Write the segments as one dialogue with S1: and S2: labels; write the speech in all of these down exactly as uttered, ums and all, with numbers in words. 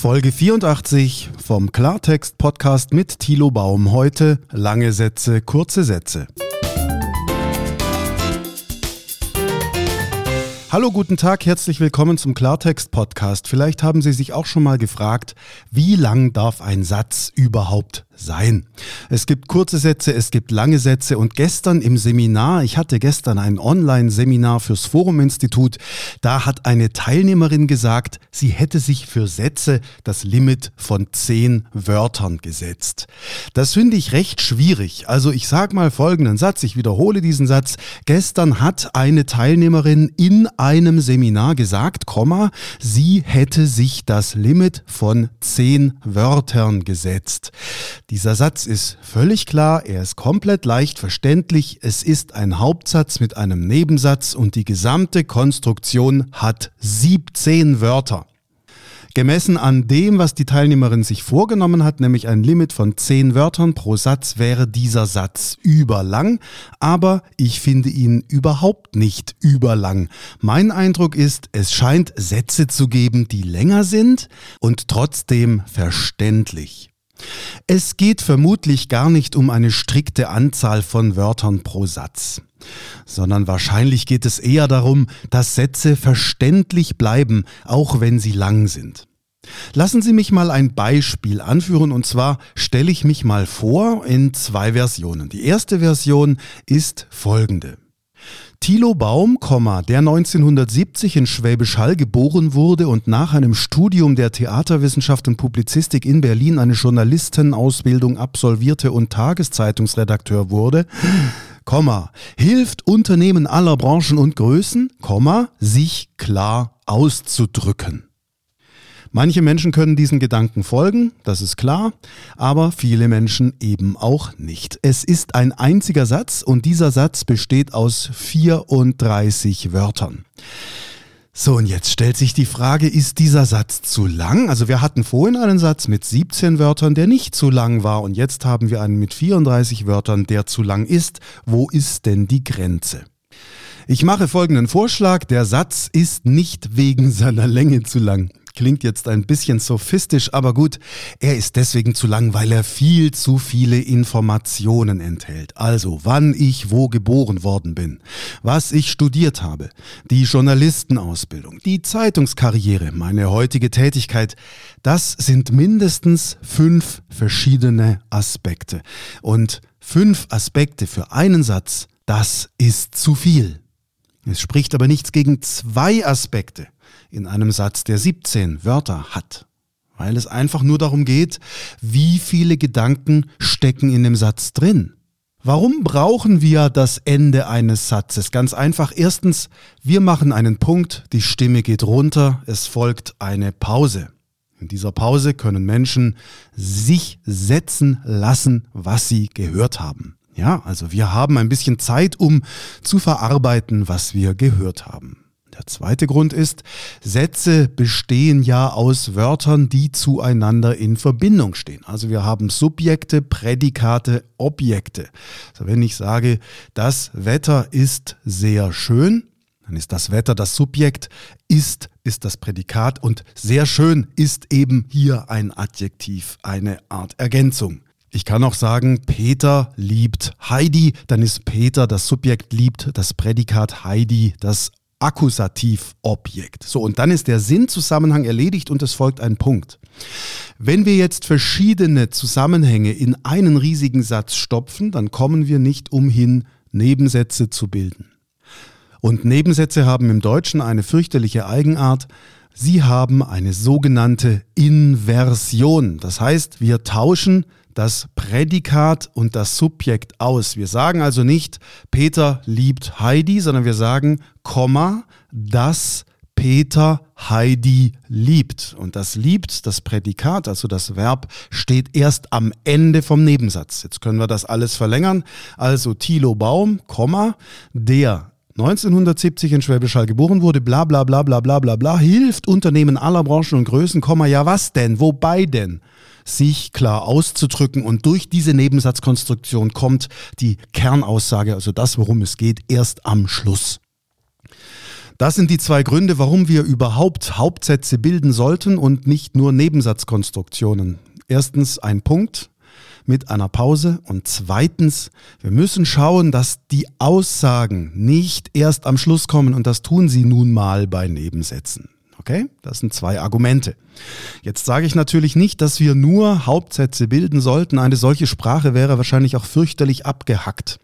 S1: Folge vierundachtzig vom Klartext-Podcast mit Thilo Baum. Heute lange Sätze, kurze Sätze. Hallo, guten Tag, herzlich willkommen zum Klartext-Podcast. Vielleicht haben Sie sich auch schon mal gefragt, wie lang darf ein Satz überhaupt sein? Es gibt kurze Sätze, es gibt lange Sätze und gestern im Seminar, ich hatte gestern ein Online-Seminar fürs Forum-Institut, da hat eine Teilnehmerin gesagt, sie hätte sich für Sätze das Limit von zehn Wörtern gesetzt. Das finde ich recht schwierig. Also ich sage mal folgenden Satz, ich wiederhole diesen Satz. Gestern hat eine Teilnehmerin in einem Seminar gesagt, Komma, sie hätte sich das Limit von zehn Wörtern gesetzt. Dieser Satz ist völlig klar, er ist komplett leicht verständlich, es ist ein Hauptsatz mit einem Nebensatz und die gesamte Konstruktion hat siebzehn Wörter. Gemessen an dem, was die Teilnehmerin sich vorgenommen hat, nämlich ein Limit von zehn Wörtern pro Satz, wäre dieser Satz überlang, aber ich finde ihn überhaupt nicht überlang. Mein Eindruck ist, es scheint Sätze zu geben, die länger sind und trotzdem verständlich. Es geht vermutlich gar nicht um eine strikte Anzahl von Wörtern pro Satz, sondern wahrscheinlich geht es eher darum, dass Sätze verständlich bleiben, auch wenn sie lang sind. Lassen Sie mich mal ein Beispiel anführen, und zwar stelle ich mich mal vor in zwei Versionen. Die erste Version ist folgende. Thilo Baum, der neunzehnhundertsiebzig in Schwäbisch Hall geboren wurde und nach einem Studium der Theaterwissenschaft und Publizistik in Berlin eine Journalistenausbildung absolvierte und Tageszeitungsredakteur wurde, Komma, hilft Unternehmen aller Branchen und Größen, Komma, sich klar auszudrücken. Manche Menschen können diesen Gedanken folgen, das ist klar, aber viele Menschen eben auch nicht. Es ist ein einziger Satz und dieser Satz besteht aus vierunddreißig Wörtern. So, und jetzt stellt sich die Frage, ist dieser Satz zu lang? Also wir hatten vorhin einen Satz mit siebzehn Wörtern, der nicht zu lang war, und jetzt haben wir einen mit vierunddreißig Wörtern, der zu lang ist. Wo ist denn die Grenze? Ich mache folgenden Vorschlag, der Satz ist nicht wegen seiner Länge zu lang. Klingt jetzt ein bisschen sophistisch, aber gut, er ist deswegen zu lang, weil er viel zu viele Informationen enthält. Also, wann ich wo geboren worden bin, was ich studiert habe, die Journalistenausbildung, die Zeitungskarriere, meine heutige Tätigkeit, das sind mindestens fünf verschiedene Aspekte. Und fünf Aspekte für einen Satz, das ist zu viel. Es spricht aber nichts gegen zwei Aspekte in einem Satz, der siebzehn Wörter hat, weil es einfach nur darum geht, wie viele Gedanken stecken in dem Satz drin. Warum brauchen wir das Ende eines Satzes? Ganz einfach, erstens, wir machen einen Punkt, die Stimme geht runter, es folgt eine Pause. In dieser Pause können Menschen sich setzen lassen, was sie gehört haben. Ja, also wir haben ein bisschen Zeit, um zu verarbeiten, was wir gehört haben. Der zweite Grund ist, Sätze bestehen ja aus Wörtern, die zueinander in Verbindung stehen. Also wir haben Subjekte, Prädikate, Objekte. Also wenn ich sage, das Wetter ist sehr schön, dann ist das Wetter das Subjekt, ist ist das Prädikat und sehr schön ist eben hier ein Adjektiv, eine Art Ergänzung. Ich kann auch sagen, Peter liebt Heidi, dann ist Peter das Subjekt, liebt das Prädikat, Heidi das Akkusativobjekt. So, und dann ist der Sinnzusammenhang erledigt und es folgt ein Punkt. Wenn wir jetzt verschiedene Zusammenhänge in einen riesigen Satz stopfen, dann kommen wir nicht umhin, Nebensätze zu bilden. Und Nebensätze haben im Deutschen eine fürchterliche Eigenart. Sie haben eine sogenannte Inversion. Das heißt, wir tauschen das Prädikat und das Subjekt aus. Wir sagen also nicht, Peter liebt Heidi, sondern wir sagen, Komma, dass Peter Heidi liebt. Und das liebt, das Prädikat, also das Verb, steht erst am Ende vom Nebensatz. Jetzt können wir das alles verlängern. Also Thilo Baum, Komma, der neunzehnhundertsiebzig in Schwäbisch Hall geboren wurde, bla bla bla bla bla bla bla, hilft Unternehmen aller Branchen und Größen, Komma, ja was denn, wobei denn? Sich klar auszudrücken, und durch diese Nebensatzkonstruktion kommt die Kernaussage, also das, worum es geht, erst am Schluss. Das sind die zwei Gründe, warum wir überhaupt Hauptsätze bilden sollten und nicht nur Nebensatzkonstruktionen. Erstens ein Punkt mit einer Pause und zweitens, wir müssen schauen, dass die Aussagen nicht erst am Schluss kommen und das tun sie nun mal bei Nebensätzen. Okay, das sind zwei Argumente. Jetzt sage ich natürlich nicht, dass wir nur Hauptsätze bilden sollten. Eine solche Sprache wäre wahrscheinlich auch fürchterlich abgehackt.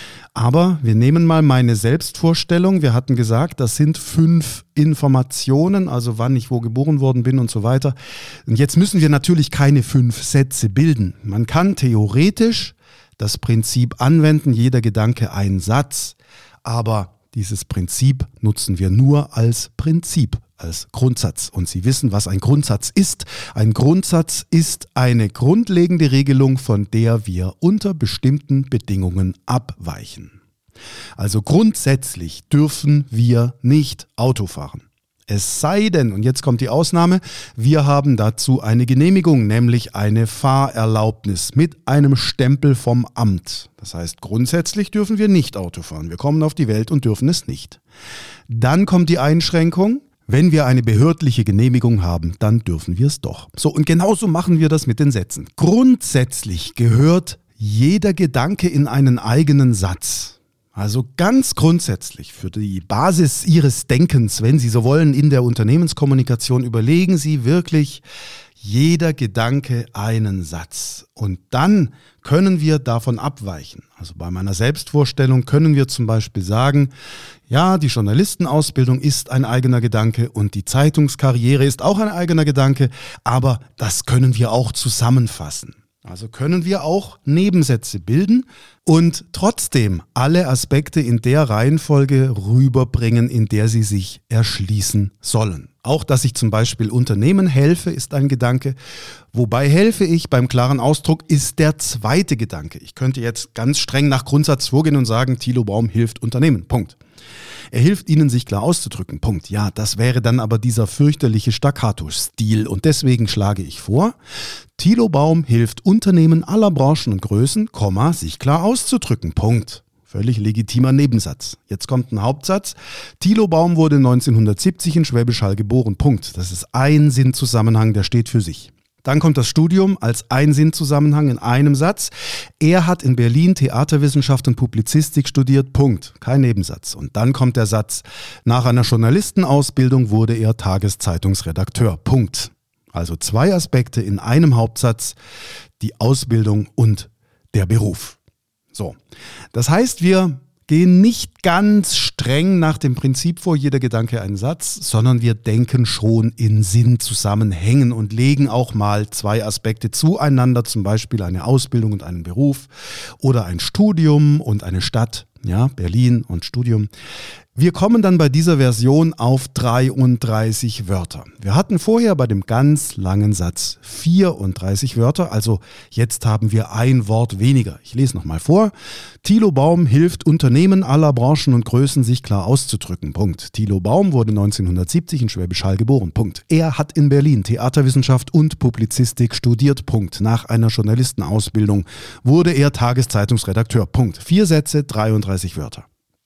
S1: Aber wir nehmen mal meine Selbstvorstellung. Wir hatten gesagt, das sind fünf Informationen, also wann ich wo geboren worden bin und so weiter. Und jetzt müssen wir natürlich keine fünf Sätze bilden. Man kann theoretisch das Prinzip anwenden, jeder Gedanke ein Satz. Aber dieses Prinzip nutzen wir nur als Prinzip, als Grundsatz. Und Sie wissen, was ein Grundsatz ist. Ein Grundsatz ist eine grundlegende Regelung, von der wir unter bestimmten Bedingungen abweichen. Also grundsätzlich dürfen wir nicht Auto fahren. Es sei denn, und jetzt kommt die Ausnahme, wir haben dazu eine Genehmigung, nämlich eine Fahrerlaubnis mit einem Stempel vom Amt. Das heißt, grundsätzlich dürfen wir nicht Auto fahren. Wir kommen auf die Welt und dürfen es nicht. Dann kommt die Einschränkung. Wenn wir eine behördliche Genehmigung haben, dann dürfen wir es doch. So, und genauso machen wir das mit den Sätzen. Grundsätzlich gehört jeder Gedanke in einen eigenen Satz. Also ganz grundsätzlich für die Basis Ihres Denkens, wenn Sie so wollen, in der Unternehmenskommunikation, überlegen Sie wirklich jeder Gedanke einen Satz. Und dann können wir davon abweichen. Also bei meiner Selbstvorstellung können wir zum Beispiel sagen, ja, die Journalistenausbildung ist ein eigener Gedanke und die Zeitungskarriere ist auch ein eigener Gedanke, aber das können wir auch zusammenfassen. Also können wir auch Nebensätze bilden und trotzdem alle Aspekte in der Reihenfolge rüberbringen, in der sie sich erschließen sollen. Auch, dass ich zum Beispiel Unternehmen helfe, ist ein Gedanke. Wobei helfe ich beim klaren Ausdruck ist der zweite Gedanke. Ich könnte jetzt ganz streng nach Grundsatz vorgehen und sagen, Thilo Baum hilft Unternehmen. Punkt. Er hilft ihnen, sich klar auszudrücken. Punkt. Ja, das wäre dann aber dieser fürchterliche Staccato-Stil. Und deswegen schlage ich vor, Thilo Baum hilft Unternehmen aller Branchen und Größen, Komma, sich klar auszudrücken. Punkt. Völlig legitimer Nebensatz. Jetzt kommt ein Hauptsatz. Thilo Baum wurde neunzehnhundertsiebzig in Schwäbisch Hall geboren. Punkt. Das ist ein Sinnzusammenhang, der steht für sich. Dann kommt das Studium als ein Sinnzusammenhang in einem Satz. Er hat in Berlin Theaterwissenschaft und Publizistik studiert. Punkt. Kein Nebensatz. Und dann kommt der Satz, nach einer Journalistenausbildung wurde er Tageszeitungsredakteur. Punkt. Also zwei Aspekte in einem Hauptsatz, die Ausbildung und der Beruf. So, das heißt, wir gehen nicht ganz streng nach dem Prinzip vor, jeder Gedanke ein Satz, sondern wir denken schon in Sinnzusammenhängen und legen auch mal zwei Aspekte zueinander, zum Beispiel eine Ausbildung und einen Beruf oder ein Studium und eine Stadt, ja, Berlin und Studium. Wir kommen dann bei dieser Version auf dreiunddreißig Wörter. Wir hatten vorher bei dem ganz langen Satz vierunddreißig Wörter, also jetzt haben wir ein Wort weniger. Ich lese nochmal vor. Thilo Baum hilft Unternehmen aller Branchen und Größen, sich klar auszudrücken. Punkt. Thilo Baum wurde neunzehnhundertsiebzig in Schwäbisch Hall geboren. Punkt. Er hat in Berlin Theaterwissenschaft und Publizistik studiert. Punkt. Nach einer Journalistenausbildung wurde er Tageszeitungsredakteur. Punkt. Vier Sätze, dreiunddreißig Wörter.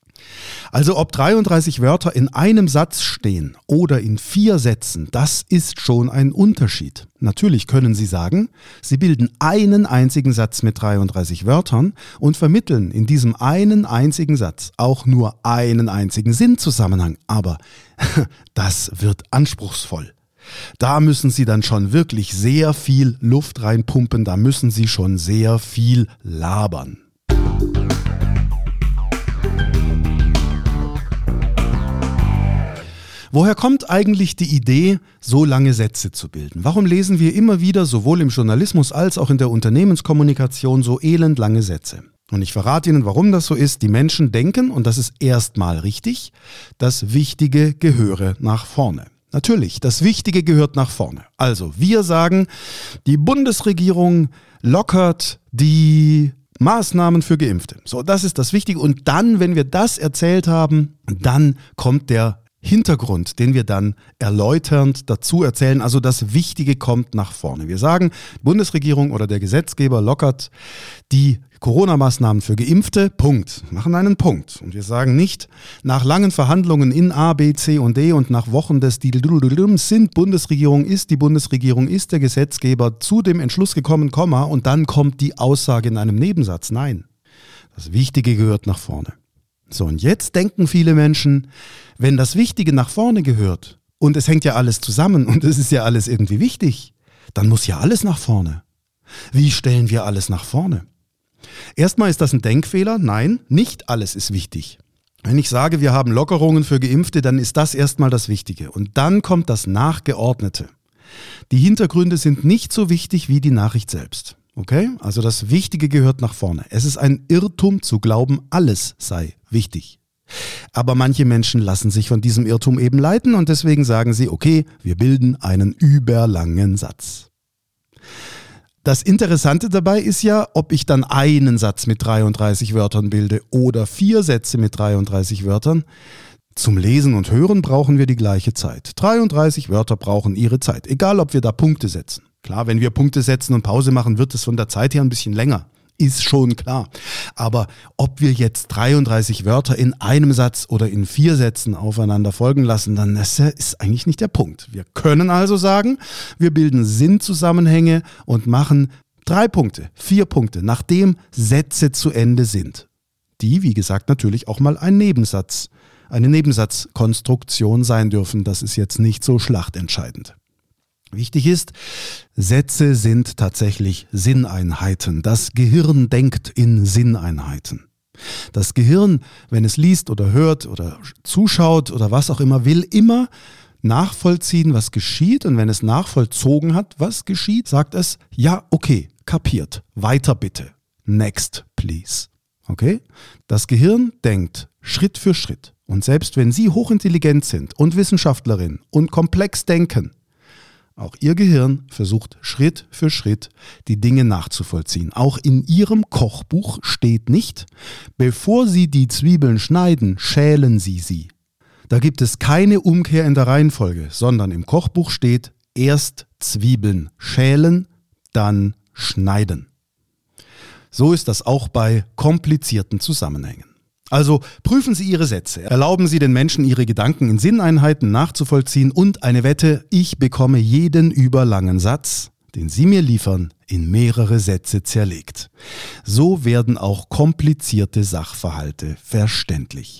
S1: Also ob dreiunddreißig Wörter in einem Satz stehen oder in vier Sätzen, das ist schon ein Unterschied. Natürlich können Sie sagen, Sie bilden einen einzigen Satz mit dreiunddreißig Wörtern und vermitteln in diesem einen einzigen Satz auch nur einen einzigen Sinnzusammenhang. Aber das wird anspruchsvoll. Da müssen Sie dann schon wirklich sehr viel Luft reinpumpen, da müssen Sie schon sehr viel labern. Woher kommt eigentlich die Idee, so lange Sätze zu bilden? Warum lesen wir immer wieder, sowohl im Journalismus als auch in der Unternehmenskommunikation, so elend lange Sätze? Und ich verrate Ihnen, warum das so ist. Die Menschen denken, und das ist erstmal richtig, das Wichtige gehöre nach vorne. Natürlich, das Wichtige gehört nach vorne. Also, wir sagen, die Bundesregierung lockert die Maßnahmen für Geimpfte. So, das ist das Wichtige. Und dann, wenn wir das erzählt haben, dann kommt der Hintergrund, den wir dann erläuternd dazu erzählen. Also das Wichtige kommt nach vorne. Wir sagen, die Bundesregierung oder der Gesetzgeber lockert die Corona-Maßnahmen für Geimpfte, Punkt. Machen einen Punkt. Und wir sagen nicht, nach langen Verhandlungen in A, B, C und D und nach Wochen des Dideldududum sind Bundesregierung, ist die Bundesregierung, ist der Gesetzgeber zu dem Entschluss gekommen, Komma, und dann kommt die Aussage in einem Nebensatz. Nein, das Wichtige gehört nach vorne. So, und jetzt denken viele Menschen, wenn das Wichtige nach vorne gehört und es hängt ja alles zusammen und es ist ja alles irgendwie wichtig, dann muss ja alles nach vorne. Wie stellen wir alles nach vorne? Erstmal ist das ein Denkfehler. Nein, nicht alles ist wichtig. Wenn ich sage, wir haben Lockerungen für Geimpfte, dann ist das erstmal das Wichtige. Und dann kommt das Nachgeordnete. Die Hintergründe sind nicht so wichtig wie die Nachricht selbst. Okay? Also das Wichtige gehört nach vorne. Es ist ein Irrtum zu glauben, alles sei wichtig. Aber manche Menschen lassen sich von diesem Irrtum eben leiten und deswegen sagen sie, okay, wir bilden einen überlangen Satz. Das Interessante dabei ist ja, ob ich dann einen Satz mit dreiunddreißig Wörtern bilde oder vier Sätze mit dreiunddreißig Wörtern. Zum Lesen und Hören brauchen wir die gleiche Zeit. dreiunddreißig Wörter brauchen ihre Zeit, egal ob wir da Punkte setzen. Klar, wenn wir Punkte setzen und Pause machen, wird es von der Zeit her ein bisschen länger. Ist schon klar. Aber ob wir jetzt dreiunddreißig Wörter in einem Satz oder in vier Sätzen aufeinander folgen lassen, dann ist, ist eigentlich nicht der Punkt. Wir können also sagen, wir bilden Sinnzusammenhänge und machen drei Punkte, vier Punkte, nachdem Sätze zu Ende sind. Die, wie gesagt, natürlich auch mal ein Nebensatz, eine Nebensatzkonstruktion sein dürfen. Das ist jetzt nicht so schlachtentscheidend. Wichtig ist, Sätze sind tatsächlich Sinneinheiten. Das Gehirn denkt in Sinneinheiten. Das Gehirn, wenn es liest oder hört oder zuschaut oder was auch immer, will immer nachvollziehen, was geschieht. Und wenn es nachvollzogen hat, was geschieht, sagt es, ja, okay, kapiert, weiter bitte, next please. Okay? Das Gehirn denkt Schritt für Schritt. Und selbst wenn Sie hochintelligent sind und Wissenschaftlerin und komplex denken, auch Ihr Gehirn versucht Schritt für Schritt die Dinge nachzuvollziehen. Auch in Ihrem Kochbuch steht nicht, bevor Sie die Zwiebeln schneiden, schälen Sie sie. Da gibt es keine Umkehr in der Reihenfolge, sondern im Kochbuch steht erst Zwiebeln schälen, dann schneiden. So ist das auch bei komplizierten Zusammenhängen. Also prüfen Sie Ihre Sätze, erlauben Sie den Menschen, ihre Gedanken in Sinneinheiten nachzuvollziehen und eine Wette, ich bekomme jeden überlangen Satz, den Sie mir liefern, in mehrere Sätze zerlegt. So werden auch komplizierte Sachverhalte verständlich.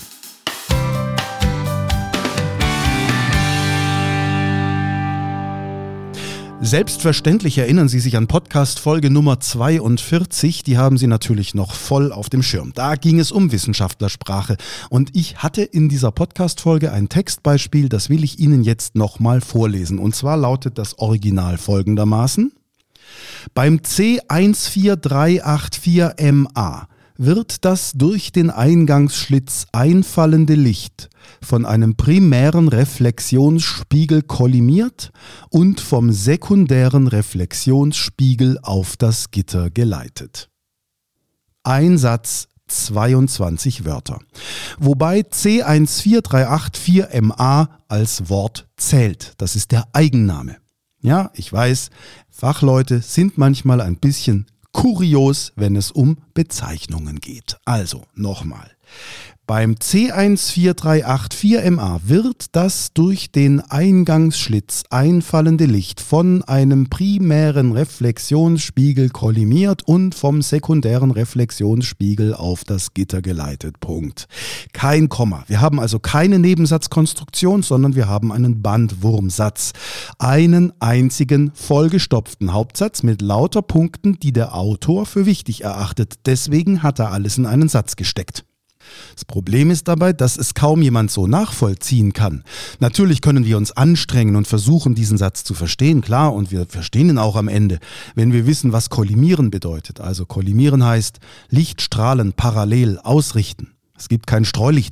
S1: Selbstverständlich erinnern Sie sich an Podcast-Folge Nummer zweiundvierzig, die haben Sie natürlich noch voll auf dem Schirm. Da ging es um Wissenschaftlersprache und ich hatte in dieser Podcast-Folge ein Textbeispiel, das will ich Ihnen jetzt nochmal vorlesen. Und zwar lautet das Original folgendermaßen: Beim C eins vier drei acht vier M A wird das durch den Eingangsschlitz einfallende Licht von einem primären Reflexionsspiegel kollimiert und vom sekundären Reflexionsspiegel auf das Gitter geleitet. Ein Satz, zweiundzwanzig Wörter. Wobei C eins vier drei acht vier M A als Wort zählt. Das ist der Eigenname. Ja, ich weiß, Fachleute sind manchmal ein bisschen kurios, wenn es um Bezeichnungen geht. Also nochmal. Beim C eins vier drei acht vier M A wird das durch den Eingangsschlitz einfallende Licht von einem primären Reflexionsspiegel kollimiert und vom sekundären Reflexionsspiegel auf das Gitter geleitet. Punkt. Kein Komma. Wir haben also keine Nebensatzkonstruktion, sondern wir haben einen Bandwurmsatz. Einen einzigen vollgestopften Hauptsatz mit lauter Punkten, die der Autor für wichtig erachtet. Deswegen hat er alles in einen Satz gesteckt. Das Problem ist dabei, dass es kaum jemand so nachvollziehen kann. Natürlich können wir uns anstrengen und versuchen, diesen Satz zu verstehen, klar, und wir verstehen ihn auch am Ende, wenn wir wissen, was kollimieren bedeutet. Also kollimieren heißt Lichtstrahlen parallel ausrichten. Es gibt kein Streulicht mehr.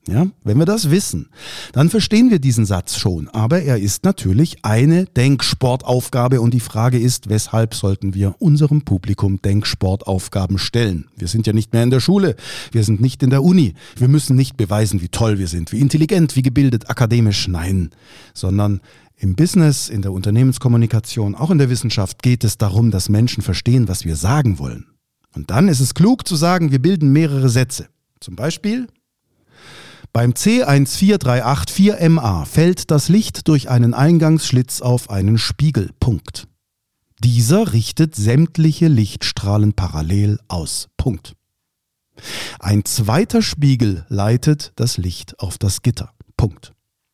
S1: Ja, wenn wir das wissen, dann verstehen wir diesen Satz schon. Aber er ist natürlich eine Denksportaufgabe und die Frage ist, weshalb sollten wir unserem Publikum Denksportaufgaben stellen? Wir sind ja nicht mehr in der Schule, wir sind nicht in der Uni, wir müssen nicht beweisen, wie toll wir sind, wie intelligent, wie gebildet, akademisch, nein, sondern im Business, in der Unternehmenskommunikation, auch in der Wissenschaft geht es darum, dass Menschen verstehen, was wir sagen wollen. Und dann ist es klug zu sagen, wir bilden mehrere Sätze. Zum Beispiel: Beim C eins vier drei acht vier M A fällt das Licht durch einen Eingangsschlitz auf einen Spiegel. Punkt. Dieser richtet sämtliche Lichtstrahlen parallel aus. Punkt. Ein zweiter Spiegel leitet das Licht auf das Gitter. Punkt.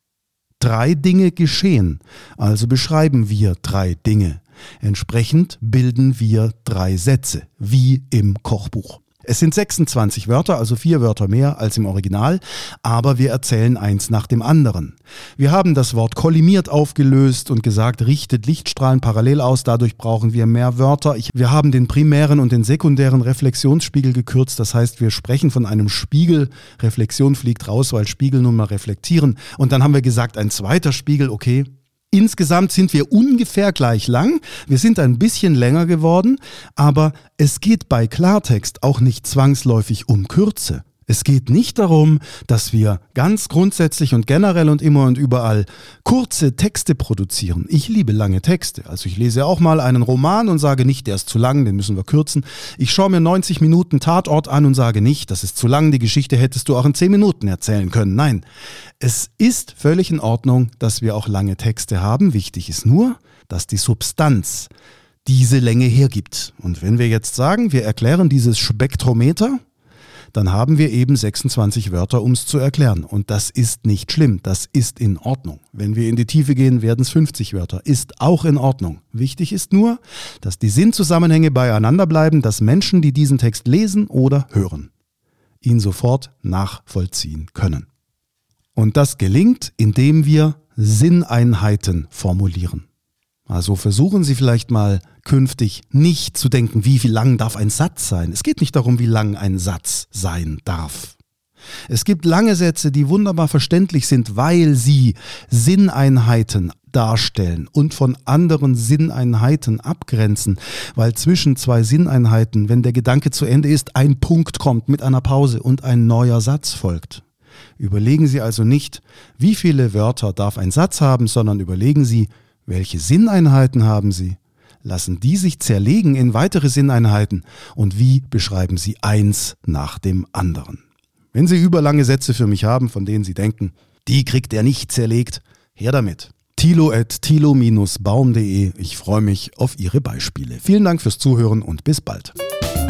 S1: Drei Dinge geschehen, also beschreiben wir drei Dinge. Entsprechend bilden wir drei Sätze, wie im Kochbuch. Es sind sechsundzwanzig Wörter, also vier Wörter mehr als im Original, aber wir erzählen eins nach dem anderen. Wir haben das Wort kollimiert aufgelöst und gesagt, richtet Lichtstrahlen parallel aus, dadurch brauchen wir mehr Wörter. Ich, wir haben den primären und den sekundären Reflexionsspiegel gekürzt, das heißt, wir sprechen von einem Spiegel, Reflexion fliegt raus, weil Spiegel nun mal reflektieren. Und dann haben wir gesagt, ein zweiter Spiegel, okay. Insgesamt sind wir ungefähr gleich lang, wir sind ein bisschen länger geworden, aber es geht bei Klartext auch nicht zwangsläufig um Kürze. Es geht nicht darum, dass wir ganz grundsätzlich und generell und immer und überall kurze Texte produzieren. Ich liebe lange Texte. Also ich lese auch mal einen Roman und sage nicht, der ist zu lang, den müssen wir kürzen. Ich schaue mir neunzig Minuten Tatort an und sage nicht, das ist zu lang, die Geschichte hättest du auch in zehn Minuten erzählen können. Nein, es ist völlig in Ordnung, dass wir auch lange Texte haben. Wichtig ist nur, dass die Substanz diese Länge hergibt. Und wenn wir jetzt sagen, wir erklären dieses Spektrometer, dann haben wir eben sechsundzwanzig Wörter, um es zu erklären. Und das ist nicht schlimm, das ist in Ordnung. Wenn wir in die Tiefe gehen, werden es fünfzig Wörter. Ist auch in Ordnung. Wichtig ist nur, dass die Sinnzusammenhänge beieinander bleiben, dass Menschen, die diesen Text lesen oder hören, ihn sofort nachvollziehen können. Und das gelingt, indem wir Sinneinheiten formulieren. Also versuchen Sie vielleicht mal künftig nicht zu denken, wie viel lang darf ein Satz sein. Es geht nicht darum, wie lang ein Satz sein darf. Es gibt lange Sätze, die wunderbar verständlich sind, weil sie Sinneinheiten darstellen und von anderen Sinneinheiten abgrenzen, weil zwischen zwei Sinneinheiten, wenn der Gedanke zu Ende ist, ein Punkt kommt mit einer Pause und ein neuer Satz folgt. Überlegen Sie also nicht, wie viele Wörter darf ein Satz haben, sondern überlegen Sie, welche Sinneinheiten haben Sie? Lassen die sich zerlegen in weitere Sinneinheiten? Und wie beschreiben Sie eins nach dem anderen? Wenn Sie überlange Sätze für mich haben, von denen Sie denken, die kriegt er nicht zerlegt, her damit. Thilo at thilo Bindestrich baum punkt de. Ich freue mich auf Ihre Beispiele. Vielen Dank fürs Zuhören und bis bald.